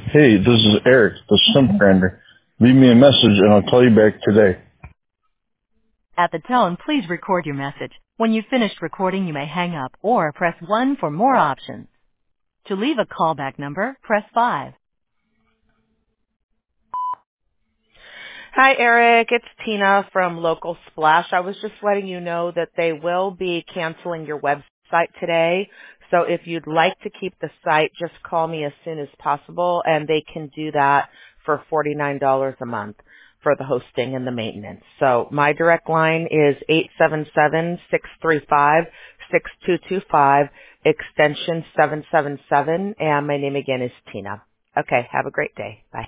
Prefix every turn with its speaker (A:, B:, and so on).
A: Hey, this is Eric, the Simp Grander. Leave me a message and I'll call you back today.
B: At the tone, please record your message. When you've finished recording, you may hang up or press 1 for more options. To leave a callback number, press 5.
C: Hi, Eric. It's Tina from Local Splash. I was just letting you know that they will be canceling your website today. So if you'd like to keep the site, just call me as soon as possible, and they can do that for $49 a month for the hosting and the maintenance. So my direct line is 877-635-6225, extension 777, and my name again is Tina. Okay, have a great day. Bye.